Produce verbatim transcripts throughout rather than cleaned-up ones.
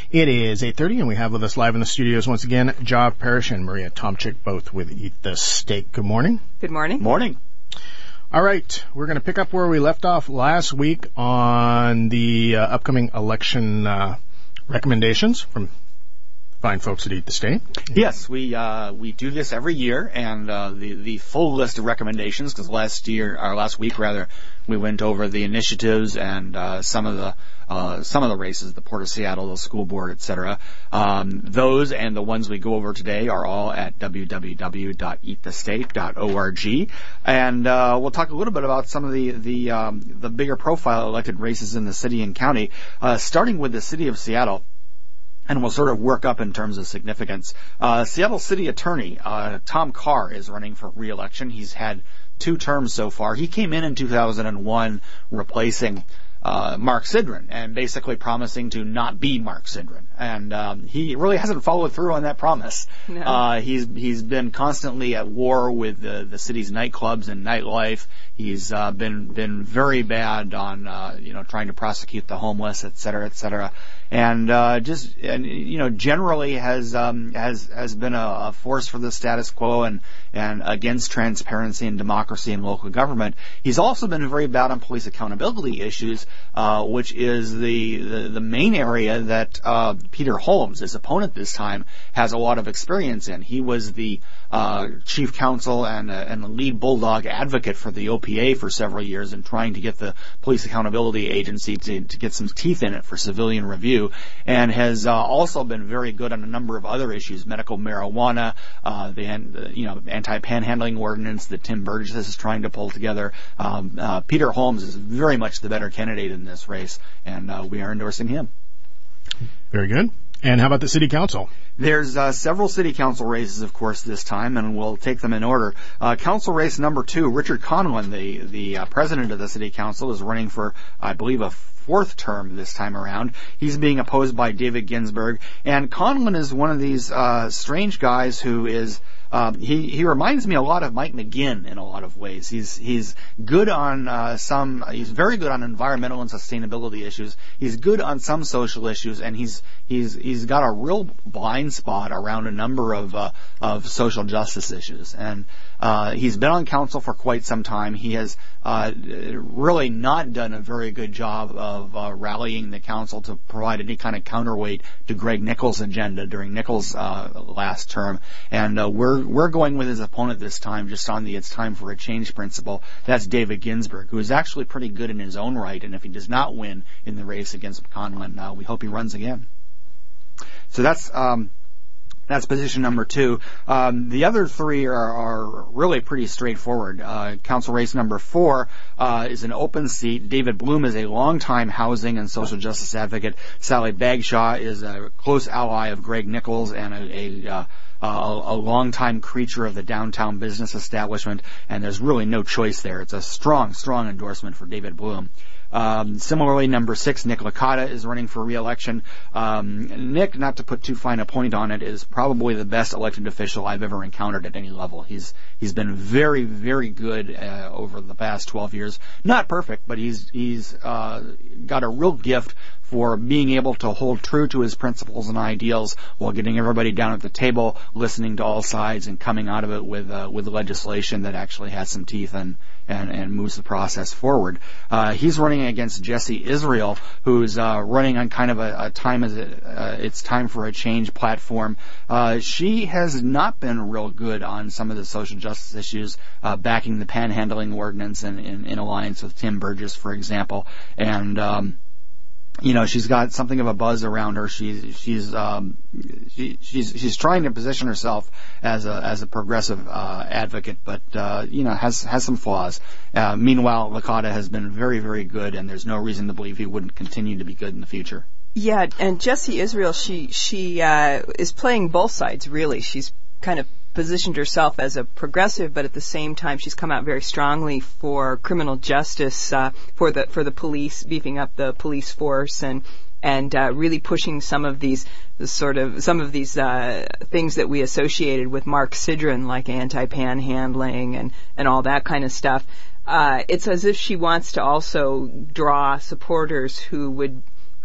It is eight thirty, and we have with us live in the studios once again, Job Parrish and Maria Tomczyk, both with Eat the Steak. Good morning. Good morning. Morning. All right, we're going to pick up where we left off last week on the uh, upcoming election uh, recommendations from fine folks at Eat the Steak. Yes, we uh, we do this every year, and uh, the the full list of recommendations, because last year or last week rather, we went over the initiatives and uh, some of the uh, some of the races, the Port of Seattle, the school board, et cetera. Um, those and the ones we go over today are all at w w w dot eat the state dot org, and uh, we'll talk a little bit about some of the the um, the bigger profile elected races in the city and county, uh, starting with the city of Seattle. And we'll sort of work up in terms of significance. Uh, Seattle City Attorney uh, Tom Carr is running for re-election. He's had two terms so far. He came in in two thousand one replacing uh, Mark Sidran and basically promising to not be Mark Sidran. And um, he really hasn't followed through on that promise. No. Uh, he's he's been constantly at war with the, the city's nightclubs and nightlife. He's uh, been been very bad on uh, you know trying to prosecute the homeless, et cetera, et cetera. And uh, just and you know generally has um, has has been a, a force for the status quo and and against transparency and democracy in local government. He's also been very bad on police accountability issues, uh, which is the, the the main area that uh, Peter Holmes, his opponent this time, has a lot of experience in. He was the uh, chief counsel and uh, and the lead bulldog advocate for the O P A for several years, and trying to get the Police Accountability Agency to to get some teeth in it for civilian review. And has uh, also been very good on a number of other issues: medical marijuana, uh, the, the you know anti-panhandling ordinance that Tim Burgess is trying to pull together. Um, uh, Peter Holmes is very much the better candidate in this race, and uh, we are endorsing him. Very good. And how about the city council? There's uh, several city council races, of course, this time, and we'll take them in order. Uh, council race number two, Richard Conlon, the the uh, president of the city council, is running for, I believe, a fourth term this time around. He's being opposed by David Ginsburg, and Conlon is one of these uh, strange guys who is. Um, he he reminds me a lot of Mike McGinn in a lot of ways. He's he's good on uh, some. He's very good on environmental and sustainability issues. He's good on some social issues, and he's he's he's got a real blind spot around a number of uh, of social justice issues. And uh, he's been on council for quite some time. He has uh, really not done a very good job of uh, rallying the council to provide any kind of counterweight to Greg Nichols' agenda during Nichols' uh, last term. And uh, we're We're going with his opponent this time, just on the it's time for a change principle. That's David Ginsburg, who is actually pretty good in his own right, and if he does not win in the race against Conlon, uh, we hope he runs again. So that's um, that's position number two. Um, the other three are, are really pretty straightforward. Uh, council race number four uh, is an open seat. David Bloom is a longtime housing and social justice advocate. Sally Bagshaw is a close ally of Greg Nichols and a, a uh, Uh, a, a longtime creature of the downtown business establishment, and there's really no choice there. It's a strong, strong endorsement for David Bloom. Um, similarly, number six, Nick Licata is running for re-election. Um, Nick, not to put too fine a point on it, is probably the best elected official I've ever encountered at any level. He's he's been very, very good uh, over the past twelve years. Not perfect, but he's he's uh, got a real gift for being able to hold true to his principles and ideals while getting everybody down at the table, listening to all sides, and coming out of it with uh, with legislation that actually has some teeth and and, and moves the process forward. Uh, he's running against Jesse Israel, who's uh, running on kind of a, a time as it, uh, it's time for a change platform. Uh, she has not been real good on some of the social justice issues, uh, backing the panhandling ordinance in, in, in alliance with Tim Burgess, for example, and um, you know, she's got something of a buzz around her. She's she's um, she, she's she's trying to position herself as a as a progressive uh, advocate, but uh, you know has has some flaws. Uh, meanwhile, Licata has been very very good, and there's no reason to believe he wouldn't continue to be good in the future. Yeah, and Jessie Israel, she she uh, is playing both sides really. She's kind of positioned herself as a progressive, but at the same time she's come out very strongly for criminal justice, uh, for the for the police, beefing up the police force, and and uh, really pushing some of these the sort of some of these uh, things that we associated with Mark Sidran, like anti-panhandling and and all that kind of stuff. Uh, it's as if she wants to also draw supporters who would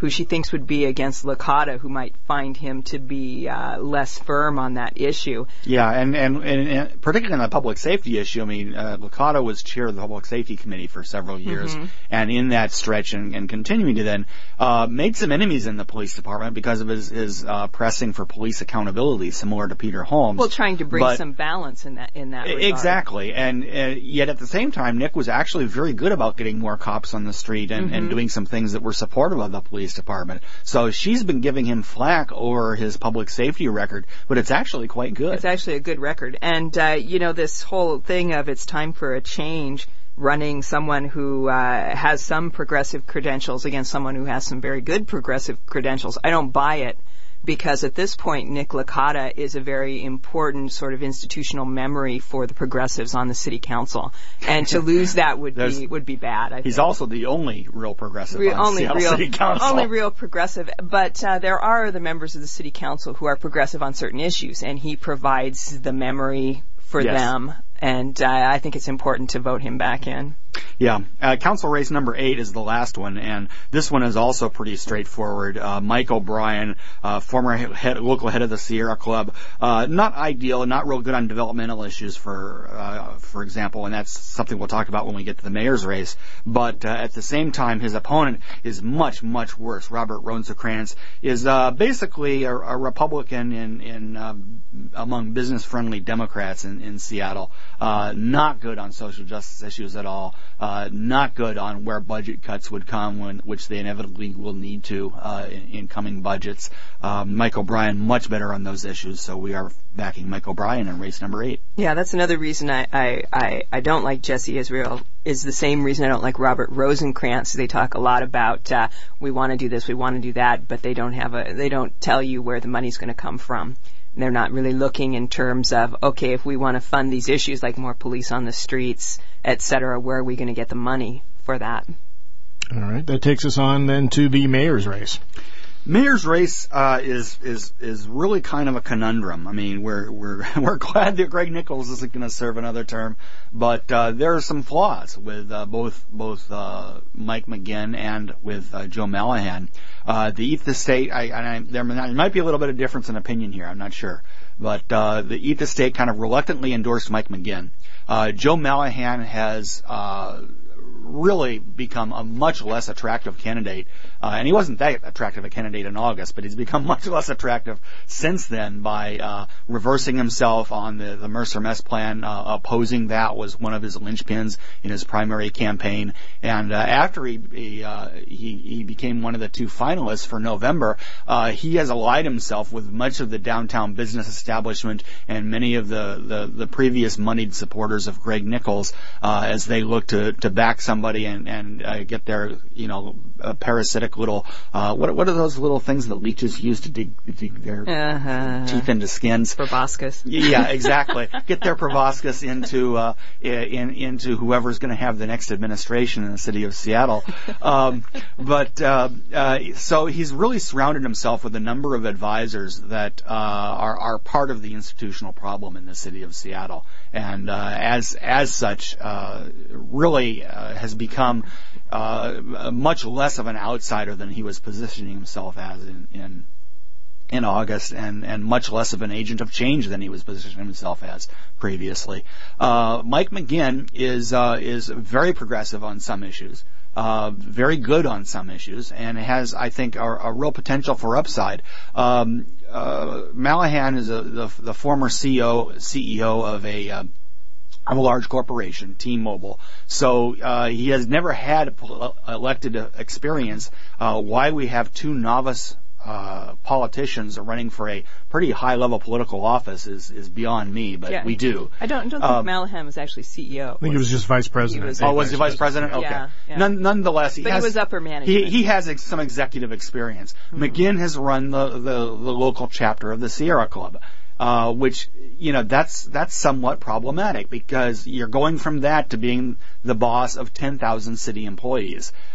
who she thinks would be against Licata, who might find him to be uh, less firm on that issue. Yeah, and, and, and, and particularly on the public safety issue, I mean, uh, Licata was chair of the Public Safety Committee for several years, mm-hmm. and in that stretch and, and continuing to then, uh, made some enemies in the police department because of his, his uh, pressing for police accountability, similar to Peter Holmes. Well, trying to bring but, some balance in that in that regard. Exactly, and uh, yet at the same time, Nick was actually very good about getting more cops on the street and, mm-hmm. and doing some things that were supportive of the police department. So she's been giving him flack over his public safety record, but it's actually quite good. It's actually a good record. And, uh, you know, this whole thing of it's time for a change, running someone who uh, has some progressive credentials against someone who has some very good progressive credentials, I don't buy it. Because at this point, Nick Licata is a very important sort of institutional memory for the progressives on the city council, and to lose that would be would be bad. I he's think. also the only real progressive Real, on only Seattle real, City Council. Only real progressive, but uh, there are the members of the city council who are progressive on certain issues, and he provides the memory for yes. them. And uh, I think it's important to vote him back in. Yeah. Uh, council race number eight is the last one, and this one is also pretty straightforward. Uh, Mike O'Brien, uh, former head, local head of the Sierra Club, uh, not ideal, not real good on developmental issues, for uh, for example, and that's something we'll talk about when we get to the mayor's race. But uh, at the same time, his opponent is much, much worse. Robert Rosencrantz is uh, basically a, a Republican in, in uh, among business-friendly Democrats in, in Seattle. Uh, not good on social justice issues at all. Uh, not good on where budget cuts would come, when, which they inevitably will need to uh, in, in coming budgets. Um, Mike O'Brien much better on those issues, so we are backing Mike O'Brien in race number eight. Yeah, that's another reason I, I, I, I don't like Jesse Israel, is the same reason I don't like Robert Rosencrantz. They talk a lot about uh, we want to do this, we want to do that, but they don't have a they don't tell you where the money's going to come from. They're not really looking in terms of, okay, if we want to fund these issues like more police on the streets, et cetera, where are we going to get the money for that? All right. That takes us on then to the mayor's race. Mayor's race uh, is is is really kind of a conundrum. I mean, we're we're we're glad that Greg Nichols isn't going to serve another term, but uh, there are some flaws with uh, both both uh, Mike McGinn and with uh, Joe Mallahan. Uh, the Eat the State, I, I, there might be a little bit of difference in opinion here. I'm not sure, but uh, the Eat the State kind of reluctantly endorsed Mike McGinn. Uh, Joe Mallahan has uh, really become a much less attractive candidate. Uh, and he wasn't that attractive a candidate in August, but he's become much less attractive since then by uh, reversing himself on the, the Mercer Mess plan. Uh, opposing that was one of his linchpins in his primary campaign. And uh, after he he, uh, he he became one of the two finalists for November, uh, he has allied himself with much of the downtown business establishment and many of the, the, the previous moneyed supporters of Greg Nichols uh, as they look to, to back somebody and, and uh, get their, you know, uh, parasitic little, uh, what what are those little things that leeches use to dig, dig their uh-huh. teeth into skins? Proboscis. Yeah, exactly. Get their proboscis into uh, in, into whoever's going to have the next administration in the city of Seattle. Um, but uh, uh, so he's really surrounded himself with a number of advisors that uh, are are part of the institutional problem in the city of Seattle, and uh, as as such, uh, really uh, has become uh, much less of an outsider than he was positioning himself as in, in in August, and, and much less of an agent of change than he was positioning himself as previously. Uh, Mike McGinn is uh, is very progressive on some issues, uh, very good on some issues, and has, I think, a, a real potential for upside. Um, uh, Mallahan is a, the, the former C E O, C E O of a uh, of a large corporation, T-Mobile. So uh, he has never had elected experience. Uh, why we have two novice uh, politicians running for a pretty high-level political office is, is beyond me, but yeah. we do. I don't, I don't think um, Mallahan was actually C E O. I think was, he was just vice president. Was, oh, was he vice president? Okay. Yeah, yeah. None, nonetheless, he but has, he was upper management. He, he has ex- some executive experience. Mm-hmm. McGinn has run the, the, the local chapter of the Sierra Club. Uh, which, you know, that's, that's somewhat problematic because you're going from that to being the boss of ten thousand city employees.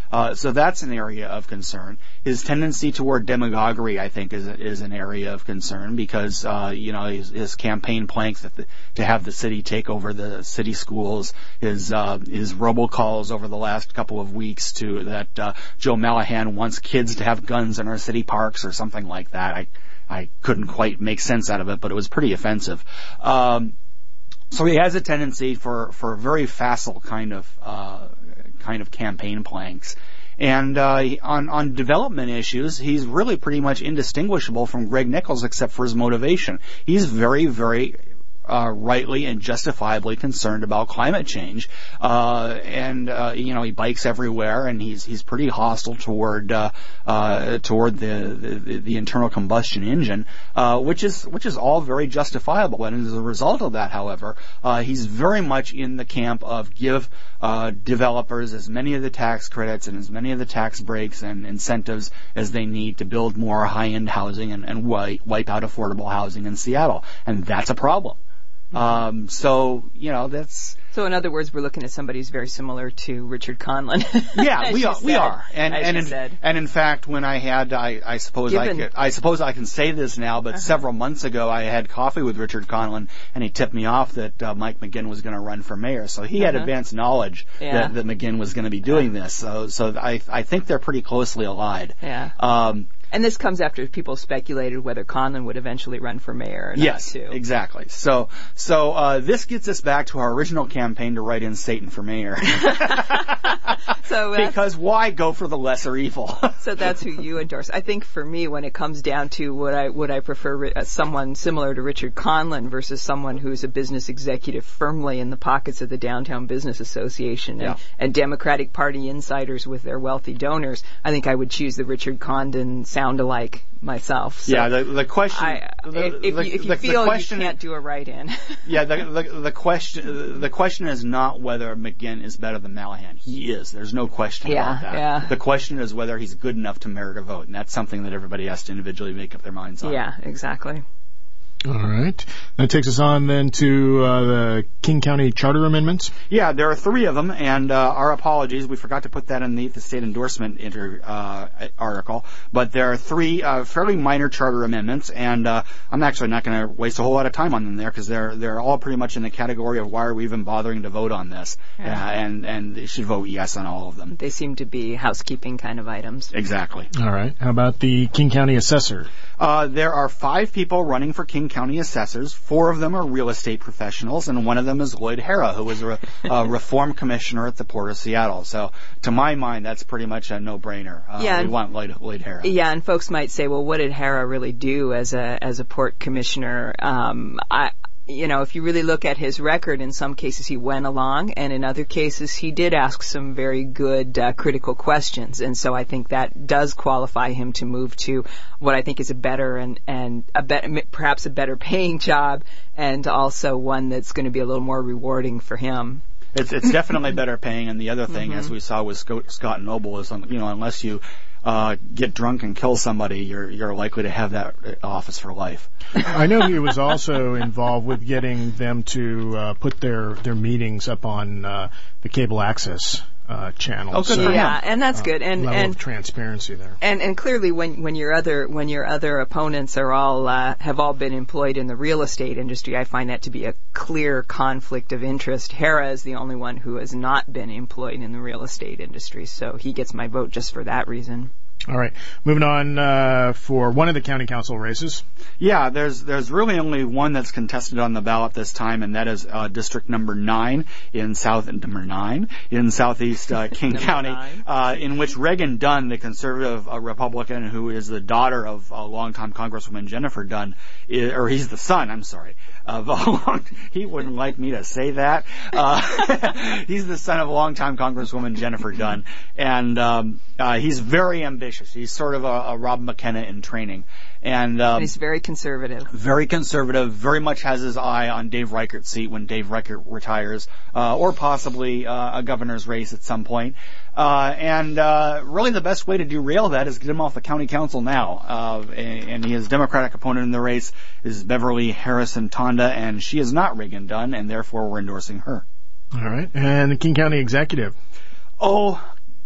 Uh, so that's an area of concern. His tendency toward demagoguery, I think, is is an area of concern because uh, you know his, his campaign planks that the, to have the city take over the city schools, his uh, his robocalls over the last couple of weeks to that uh, Joe Mallahan wants kids to have guns in our city parks or something like that. I I couldn't quite make sense out of it, but it was pretty offensive. Um, so he has a tendency for for very facile kind of uh, kind of campaign planks. And uh, on on development issues, he's really pretty much indistinguishable from Greg Nichols except for his motivation. He's very, very uh, rightly and justifiably concerned about climate change, uh, and uh, you know he bikes everywhere, and he's he's pretty hostile toward uh, uh, toward the, the the internal combustion engine, uh, which is which is all very justifiable. And as a result of that, however, uh, he's very much in the camp of give uh, developers as many of the tax credits and as many of the tax breaks and incentives as they need to build more high-end housing and, and wipe, wipe out affordable housing in Seattle, and that's a problem. Um, so, you know, that's... So in other words, we're looking at somebody who's very similar to Richard Conlon. Yeah, we are. We are. And and in, said. and in fact, when I had, I, I suppose Given. I could, I suppose I can say this now, but uh-huh. several months ago I had coffee with Richard Conlon, and he tipped me off that uh, Mike McGinn was going to run for mayor. So he had uh-huh. advanced knowledge yeah. that, that McGinn was going to be doing yeah. this. So, so I, I think they're pretty closely allied. Yeah. Um, And this comes after people speculated whether Conlon would eventually run for mayor or not, yes, too. Exactly. So, so uh, this gets us back to our original campaign to write in Satan for mayor. so because why go for the lesser evil? So that's who you endorse. I think for me, when it comes down to would I would I prefer uh, someone similar to Richard Conlon versus someone who's a business executive firmly in the pockets of the Downtown Business Association and, yeah. and Democratic Party insiders with their wealthy donors, I think I would choose the Richard Condon sound alike myself. So yeah, the, the question. I, the, if, the, you, if you the, feel the question, you can't do a write-in. yeah, the, the the question the question is not whether McGinn is better than Mallahan. He is. There's no question yeah, about that. Yeah. The question is whether he's good enough to merit a vote, and that's something that everybody has to individually make up their minds on. Yeah, exactly. All right. That takes us on then to uh, the King County Charter Amendments. Yeah, there are three of them, and uh, our apologies. We forgot to put that in the, the state endorsement inter, uh, article. But there are three uh, fairly minor charter amendments, and uh, I'm actually not going to waste a whole lot of time on them there because they're they're all pretty much in the category of why are we even bothering to vote on this, yeah. uh, and and they should vote yes on all of them. They seem to be housekeeping kind of items. Exactly. All right. How about the King County Assessor? Uh, there are five people running for King County assessors. Four of them are real estate professionals, and one of them is Lloyd Hara, who is a, re- a reform commissioner at the Port of Seattle. So, to my mind, that's pretty much a no-brainer. Uh, yeah, we want Lloyd, Lloyd Hara. Yeah, and folks might say, well, what did Hara really do as a as a port commissioner? Um, I. You know, if you really look at his record, in some cases he went along, and in other cases he did ask some very good uh, critical questions. And so I think that does qualify him to move to what I think is a better and, and a be- perhaps a better paying job, and also one that's going to be a little more rewarding for him. It's it's definitely better paying, and the other thing, mm-hmm. as we saw with Scott, Scott Noble, is, you know, unless you uh, get drunk and kill somebody, you're you're likely to have that office for life. I know he was also involved with getting them to uh, put their, their meetings up on uh, the cable access uh, channel. Oh, good. So, yeah, and that's uh, good. And level and of transparency there. And and clearly, when when your other when your other opponents are all uh, have all been employed in the real estate industry, I find that to be a clear conflict of interest. Hara is the only one who has not been employed in the real estate industry, so he gets my vote just for that reason. All right. Moving on uh, for one of the county council races. Yeah, there's there's really only one that's contested on the ballot this time, and that is uh, District Number Nine in South Number Nine in Southeast uh, King County, uh, in which Reagan Dunn, the conservative uh, Republican who is the daughter of uh, longtime Congresswoman Jennifer Dunn, is, or he's the son, I'm sorry, of a long, he wouldn't like me to say that. Uh, he's the son of longtime Congresswoman Jennifer Dunn, and um, uh, he's very ambitious. He's sort of a, a Rob McKenna in training. And, um, and he's very conservative. Very conservative, very much has his eye on Dave Reichert's seat when Dave Reichert retires, uh, or possibly uh, a governor's race at some point. Uh, and uh, really the best way to derail that is get him off the county council now. Uh, and his Democratic opponent in the race is Beverly Harrison Tonda, and she is not Reagan Dunn, and therefore we're endorsing her. All right. And the King County Executive. Oh,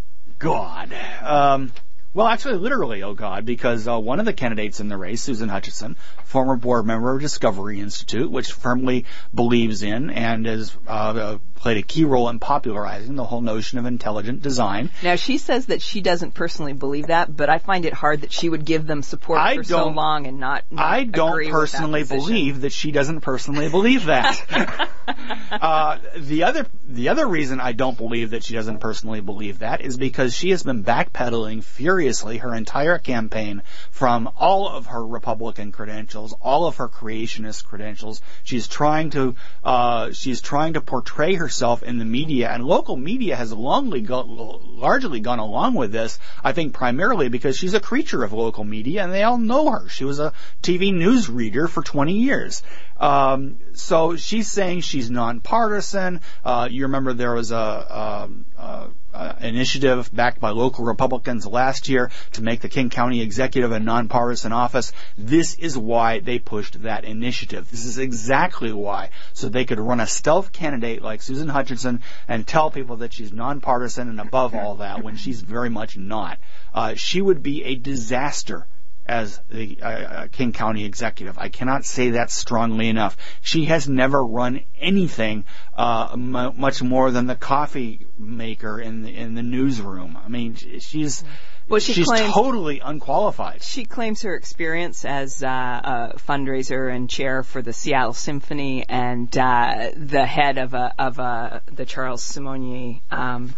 God. Um, well, actually, literally, oh God, because uh, one of the candidates in the race, Susan Hutchinson, former board member of Discovery Institute, which firmly believes in and has uh, played a key role in popularizing the whole notion of intelligent design. Now, she says that she doesn't personally believe that, but I find it hard that she would give them support I for so long and not, not I don't agree personally with that position. believe that she doesn't personally believe that. uh, the other the other reason I don't believe that she doesn't personally believe that is because she has been backpedaling furiously her entire campaign from all of her Republican credentials, all of her creationist credentials. She's trying to uh, she's trying to portray herself in the media, and local media has longly go, largely gone along with this. I think primarily because she's a creature of local media, and they all know her. She was a T V news reader for twenty years. Um, so she's saying she's nonpartisan. Uh, you remember there was a, a, a, a initiative backed by local Republicans last year to make the King County Executive a nonpartisan office. This is why they pushed that initiative. This is exactly why. So they could run a stealth candidate like Susan Hutchinson and tell people that she's nonpartisan and above all that when she's very much not. Uh, she would be a disaster as the uh, King County Executive. I cannot say that strongly enough. She has never run anything uh, m- much more than the coffee maker in the in the newsroom. I mean, she's well, she she's claims, totally unqualified. She claims her experience as uh, a fundraiser and chair for the Seattle Symphony and uh, the head of a of a the Charles Simonyi um,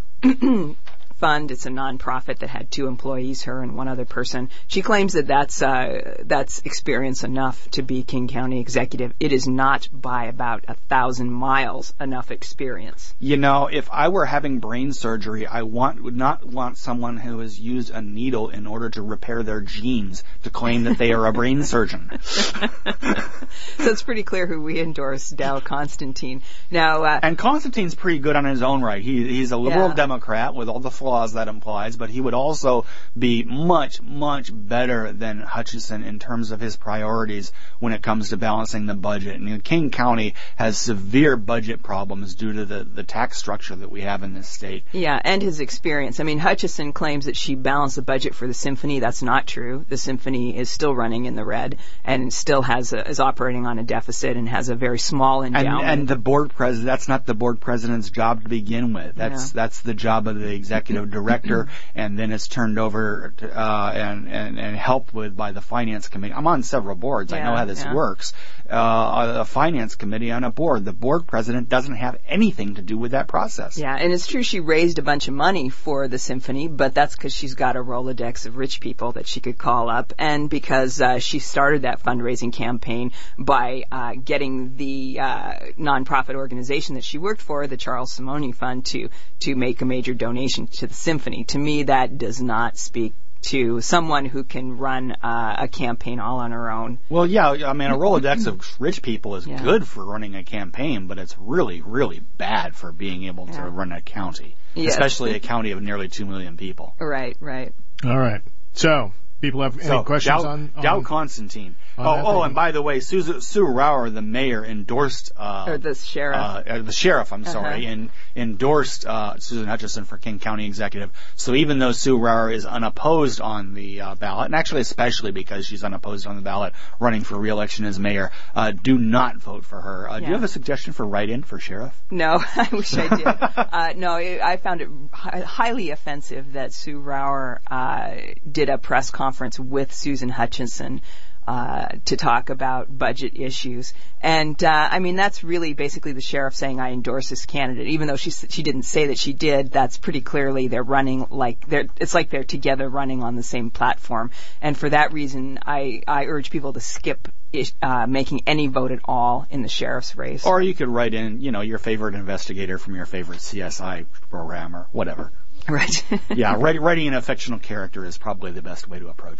fund. It's a nonprofit that had two employees, her and one other person. She claims that that's uh, that's experience enough to be King County Executive. It is not by about a thousand miles enough experience. You know, if I were having brain surgery, I want would not want someone who has used a needle in order to repair their genes to claim that they are a brain surgeon. So it's pretty clear who we endorse, Dow Constantine. Now, uh, and Constantine's pretty good on his own right. He he's a liberal Yeah. Democrat with all the flaws that implies, but he would also be much, much better than Hutchinson in terms of his priorities when it comes to balancing the budget. And you know, King County has severe budget problems due to the, the tax structure that we have in this state. Yeah, and his experience. I mean, Hutchison claims that she balanced the budget for the symphony. That's not true. The symphony is still running in the red and still has a, is operating on a deficit and has a very small endowment. And, and the board president, that's not the board president's job to begin with. That's Yeah. that's the job of the executive director, and then it's turned over to, uh, and, and, and helped with by the finance committee. I'm on several boards. I Yeah, know how this yeah. works. Uh, a finance committee on a board. The board president doesn't have anything to do with that process. Yeah, and it's true she raised a bunch of money for the symphony, but that's because she's got a Rolodex of rich people that she could call up, and because uh, she started that fundraising campaign by uh, getting the uh, nonprofit organization that she worked for, the Charles Simonyi Fund, to to make a major donation to the symphony. To me, that does not speak to someone who can run uh, a campaign all on her own. Well, yeah, I mean, a Rolodex of rich people is Yeah. good for running a campaign, but it's really, really bad for being able Yeah. to run a county, Yes. especially a county of nearly two million people. Right, right. All right. So, people have any So, questions Dow, on, on Dow Constantine. on Oh, that oh, thing? and by the way, Sue, Sue Rauer, the mayor, endorsed uh, Or the sheriff. Uh, uh, the sheriff, I'm sorry, Uh-huh. and endorsed uh, Susan Hutchinson for King County Executive. So even though Sue Rauer is unopposed on the uh, ballot, and actually especially because she's unopposed on the ballot, running for re-election as mayor, uh, do not vote for her. Uh, Do Yeah. you have a suggestion for write-in for sheriff? No, I wish I did. uh, no, I I found it hi- highly offensive that Sue Rauer uh, did a press conference with Susan Hutchinson uh, to talk about budget issues. And, uh, I mean, that's really basically the sheriff saying, I endorse this candidate. Even though she s- she didn't say that she did, that's pretty clearly they're running like, they're, it's like they're together running on the same platform. And for that reason, I, I urge people to skip ish- uh, making any vote at all in the sheriff's race. Or you could write in, you know, your favorite investigator from your favorite C S I program or whatever. Right. Yeah, write, writing in a fictional character is probably the best way to approach it.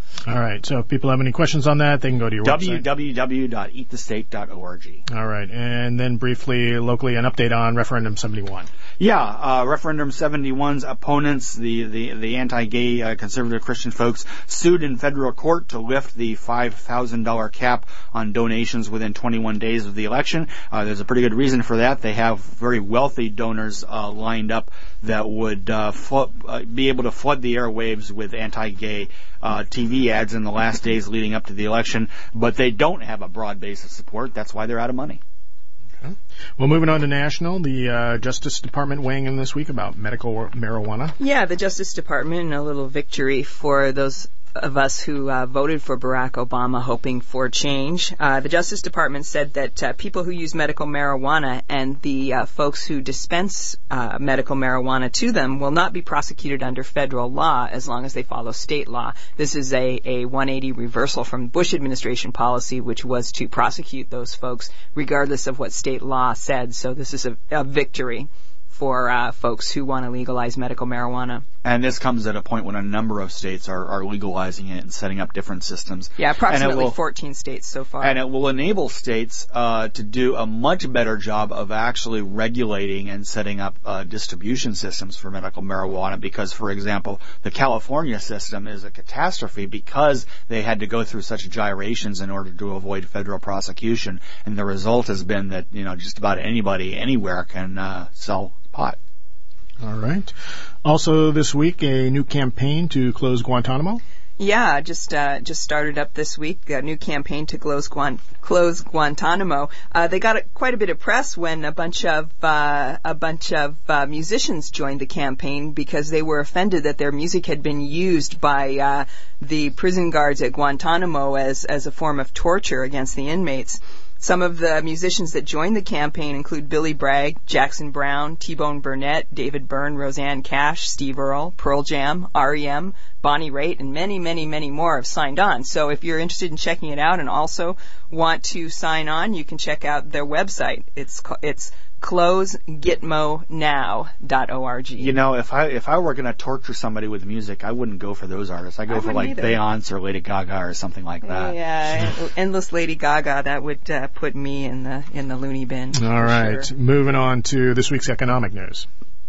All right. So if people have any questions on that, they can go to your w website. w w dot eat the state dot org. All right. And then briefly, locally, an update on Referendum seventy-one. Yeah, uh, Referendum seventy-one's opponents, the, the, the anti-gay uh, conservative Christian folks, sued in federal court to lift the five thousand dollars cap on donations within twenty-one days of the election. Uh, there's a pretty good reason for that. They have very wealthy donors uh, lined up that would uh, flo- uh, be able to flood the airwaves with anti-gay uh, T V ads in the last days leading up to the election, but they don't have a broad base of support. That's why they're out of money. Okay. Well, moving on to national, the uh, Justice Department weighing in this week about medical marijuana. Yeah, the Justice Department, a little victory for those of us who uh, voted for Barack Obama hoping for change. Uh, the Justice Department said that uh, people who use medical marijuana and the uh, folks who dispense uh, medical marijuana to them will not be prosecuted under federal law as long as they follow state law. This is a, a one eighty reversal from Bush administration policy, which was to prosecute those folks regardless of what state law said. So this is a, a victory for uh, folks who want to legalize medical marijuana. And this comes at a point when a number of states are, are legalizing it and setting up different systems. Yeah, approximately will, fourteen states so far. And it will enable states uh, to do a much better job of actually regulating and setting up uh, distribution systems for medical marijuana because, for example, the California system is a catastrophe because they had to go through such gyrations in order to avoid federal prosecution. And the result has been that, you know, just about anybody anywhere can uh, sell pot. All right. Also this week, a new campaign to close Guantanamo. Yeah, just uh, just started up this week. A new campaign to close Guan- close Guantanamo. Uh, they got a, quite a bit of press when a bunch of uh, a bunch of uh, musicians joined the campaign because they were offended that their music had been used by uh, the prison guards at Guantanamo as as a form of torture against the inmates. Some of the musicians that joined the campaign include Billy Bragg, Jackson Browne, T-Bone Burnett, David Byrne, Roseanne Cash, Steve Earle, Pearl Jam, R E M, Bonnie Raitt, and many, many, many more have signed on. So if you're interested in checking it out and also want to sign on, you can check out their website. It's it's close gitmo now dot org. You know, if I if I were going to torture somebody with music, I wouldn't go for those artists. I go I for like either. Beyonce or Lady Gaga or something like that. Yeah, endless Lady Gaga. That would uh, put me in the in the loony bin. All right. Sure. Moving on to this week's economic news.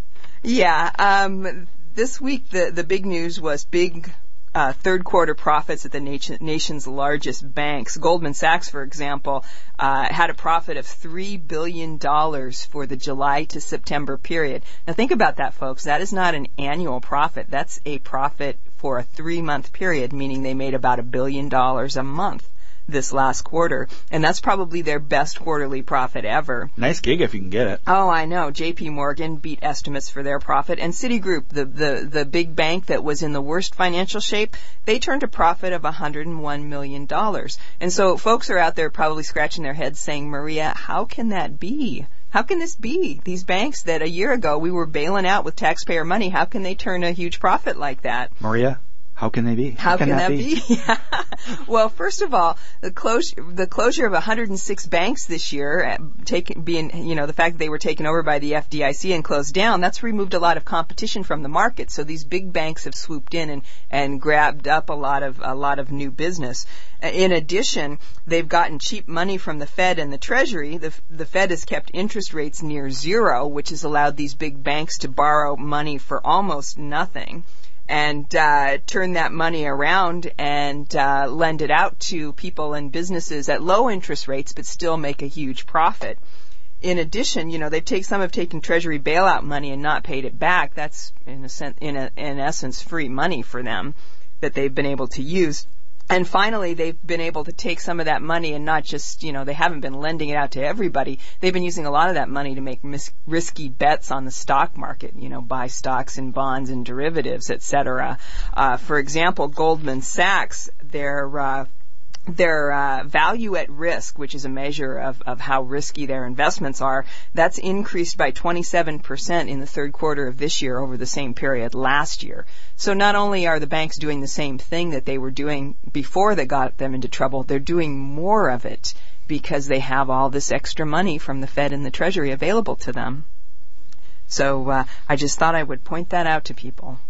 Yeah. Um, this week the the big news was big. Uh, third quarter profits at the nation, nation's largest banks. Goldman Sachs, for example, uh, had a profit of three billion dollars for the July to September period. Now think about that, folks. That is not an annual profit. That's a profit for a three-month period, meaning they made about a billion dollars a month this last quarter. And that's probably their best quarterly profit ever. Nice gig if you can get it. Oh, I know. J P Morgan beat estimates for their profit. And Citigroup, the, the, the big bank that was in the worst financial shape, they turned a profit of one hundred one million dollars. And so folks are out there probably scratching their heads saying, Maria, how can that be? How can this be? These banks that a year ago we were bailing out with taxpayer money, how can they turn a huge profit like that? Maria? How can they be? How, How can, can that, that be? be? Yeah. Well, first of all, the closure the closure of one hundred six banks this year, taking being you know the fact that they were taken over by the F D I C and closed down, that's removed a lot of competition from the market. So these big banks have swooped in and and grabbed up a lot of a lot of new business. In addition, they've gotten cheap money from the Fed and the Treasury. The the Fed has kept interest rates near zero, which has allowed these big banks to borrow money for almost nothing. And uh, turn that money around and uh, lend it out to people and businesses at low interest rates, but still make a huge profit. In addition, you know, they've taken some have taken Treasury bailout money and not paid it back. That's in a sense, in a, in essence, free money for them that they've been able to use. And finally, they've been able to take some of that money and not just, you know, they haven't been lending it out to everybody. They've been using a lot of that money to make mis- risky bets on the stock market, you know, buy stocks and bonds and derivatives, et cetera. Uh, for example, Goldman Sachs, their uh, their uh, value at risk, which is a measure of, of how risky their investments are, that's increased by twenty-seven percent in the third quarter of this year over the same period last year. So not only are the banks doing the same thing that they were doing before they got them into trouble, they're doing more of it because they have all this extra money from the Fed and the Treasury available to them. So uh, I just thought I would point that out to people.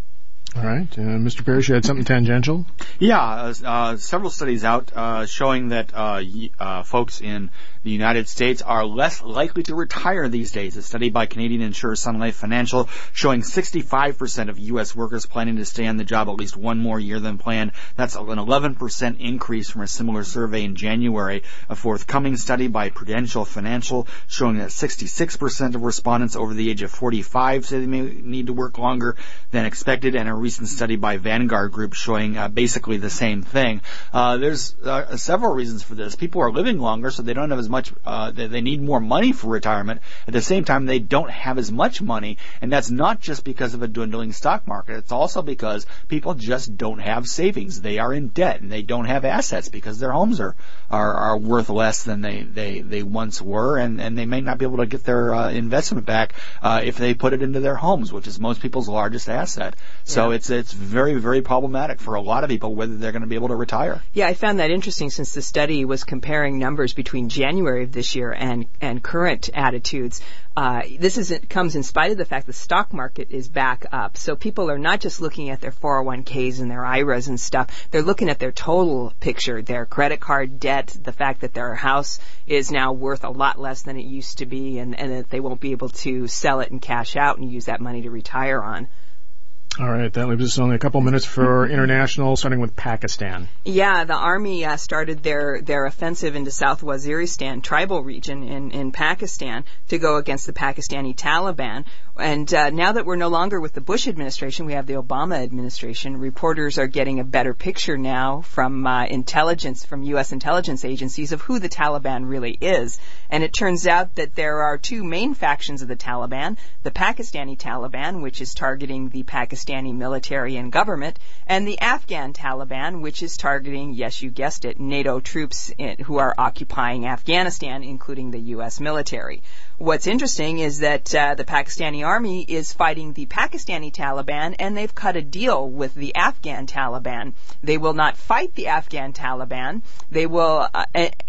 All right. Uh, Mister Parrish, you had something tangential? Yeah, uh, uh, several studies out uh, showing that uh, y- uh, folks in the United States are less likely to retire these days. A study by Canadian insurer Sun Life Financial showing sixty-five percent of U S workers planning to stay on the job at least one more year than planned. That's an eleven percent increase from a similar survey in January. A forthcoming study by Prudential Financial showing that sixty-six percent of respondents over the age of forty-five say they may need to work longer than expected, and a recent study by Vanguard Group showing uh, basically the same thing. Uh, there's uh, several reasons for this. People are living longer, so they don't have as much, uh, they, they need more money for retirement. At the same time, they don't have as much money, and that's not just because of a dwindling stock market. It's also because people just don't have savings. They are in debt, and they don't have assets because their homes are, are, are worth less than they, they, they once were, and, and they may not be able to get their uh, investment back uh, if they put it into their homes, which is most people's largest asset. So yeah. it's it's very, very problematic for a lot of people whether they're going to be able to retire. Yeah, I found that interesting since the study was comparing numbers between January of this year and, and current attitudes. Uh, this is comes in spite of the fact the stock market is back up. So people are not just looking at their four oh one k's and their I R As and stuff. They're looking at their total picture, their credit card debt, the fact that their house is now worth a lot less than it used to be, and, and that they won't be able to sell it and cash out and use that money to retire on. All right, that leaves us only a couple minutes for international, starting with Pakistan. Yeah, the army uh, started their, their offensive into South Waziristan tribal region in, in Pakistan to go against the Pakistani Taliban. And uh, now that we're no longer with the Bush administration, we have the Obama administration. Reporters are getting a better picture now from uh, intelligence, from U S intelligence agencies of who the Taliban really is. And it turns out that there are two main factions of the Taliban: the Pakistani Taliban, which is targeting the Pakistani military and government, and the Afghan Taliban, which is targeting, yes, you guessed it, NATO troops in, who are occupying Afghanistan, including the U S military. What's interesting is that uh, the Pakistani army is fighting the Pakistani Taliban, and they've cut a deal with the Afghan Taliban. They will not fight the Afghan Taliban. They will, uh,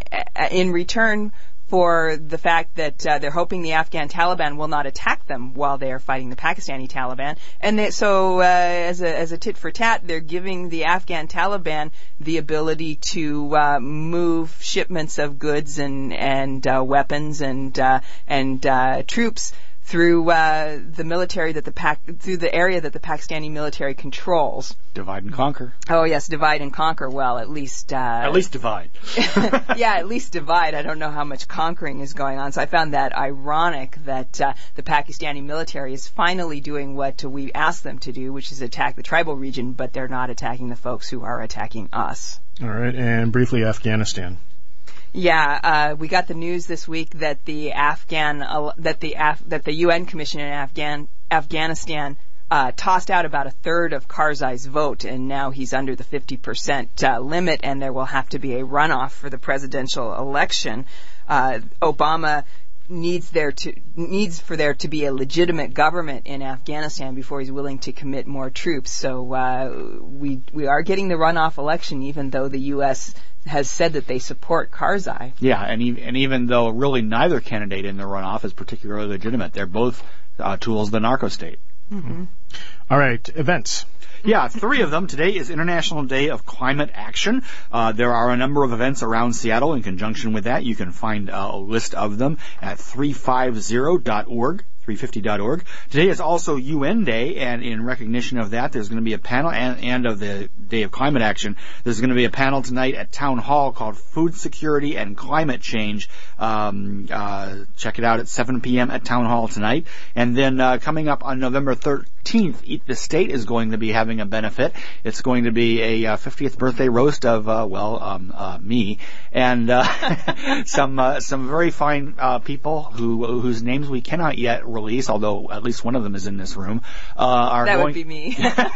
in return for the fact that uh, they're hoping the Afghan Taliban will not attack them while they are fighting the Pakistani Taliban. And they, so uh, as a as a tit for tat, they're giving the Afghan Taliban the ability to uh, move shipments of goods and and uh, weapons and uh, and uh, troops through uh, the military that the Pac- through the area that the Pakistani military controls. Divide and conquer. Oh yes, divide and conquer. Well, at least uh, at least divide. Yeah, at least divide. I don't know how much conquering is going on. So I found that ironic that uh, the Pakistani military is finally doing what we asked them to do, which is attack the tribal region, but they're not attacking the folks who are attacking us. All right, and briefly Afghanistan. Yeah, uh, we got the news this week that the Afghan uh, that the Af- that the U N Commission in Afghan Afghanistan uh, tossed out about a third of Karzai's vote, and now he's under the fifty percent uh, limit, and there will have to be a runoff for the presidential election. Uh, Obama needs there to needs for there to be a legitimate government in Afghanistan before he's willing to commit more troops. So uh, we we are getting the runoff election, even though the U S has said that they support Karzai. Yeah, and even, and even though really neither candidate in the runoff is particularly legitimate, they're both uh, tools of the narco state. Mm-hmm. All right, events. Yeah, three of them. Today is International Day of Climate Action. Uh, there are a number of events around Seattle in conjunction with that. You can find uh, a list of them at three fifty dot org. three fifty dot org. Today is also U N Day, and in recognition of that, there's going to be a panel, and, and of the Day of Climate Action, there's going to be a panel tonight at Town Hall called Food Security and Climate Change. Um, uh, check it out at seven p.m. at Town Hall tonight. And then uh, coming up on November thirteenth, Eat the State is going to be having a benefit. It's going to be a uh, fiftieth birthday roast of, uh, well, um, uh, me, and uh, some uh, some very fine uh, people who whose names we cannot yet release, although at least one of them is in this room. Uh, are that going... would be me.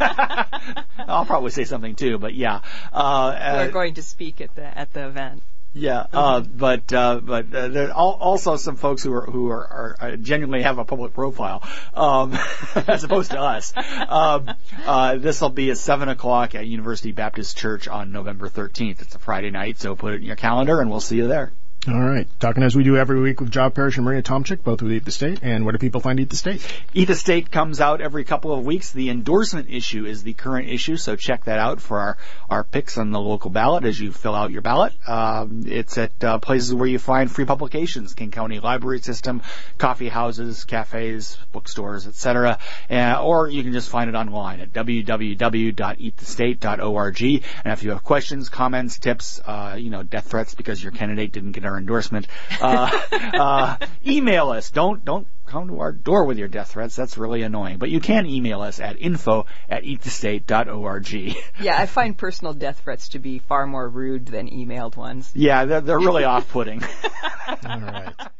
I'll probably say something too, but yeah. Uh, We're going to speak at the at the event. Yeah, uh, but uh, but uh, there are also some folks who are who are, are, are genuinely have a public profile, um, as opposed to us. Um, uh, this will be at seven o'clock at University Baptist Church on November thirteenth. It's a Friday night, so put it in your calendar, and we'll see you there. All right. Talking as we do every week with Job Parrish and Maria Tomczyk, both with Eat the State. And what do people find Eat the State? Eat the State comes out every couple of weeks. The endorsement issue is the current issue, so check that out for our, our picks on the local ballot as you fill out your ballot. Um, it's at uh, places where you find free publications, King County Library System, coffee houses, cafes, bookstores, et cetera. Uh, or you can just find it online at w w w dot eat the state dot org. And if you have questions, comments, tips, uh, you know, death threats because your candidate didn't get our endorsement, uh, uh, email us. Don't, don't come to our door with your death threats. That's really annoying. But you can email us at info at eat the state dot org. Yeah, I find personal death threats to be far more rude than emailed ones. Yeah, they're, they're really off-putting. All right.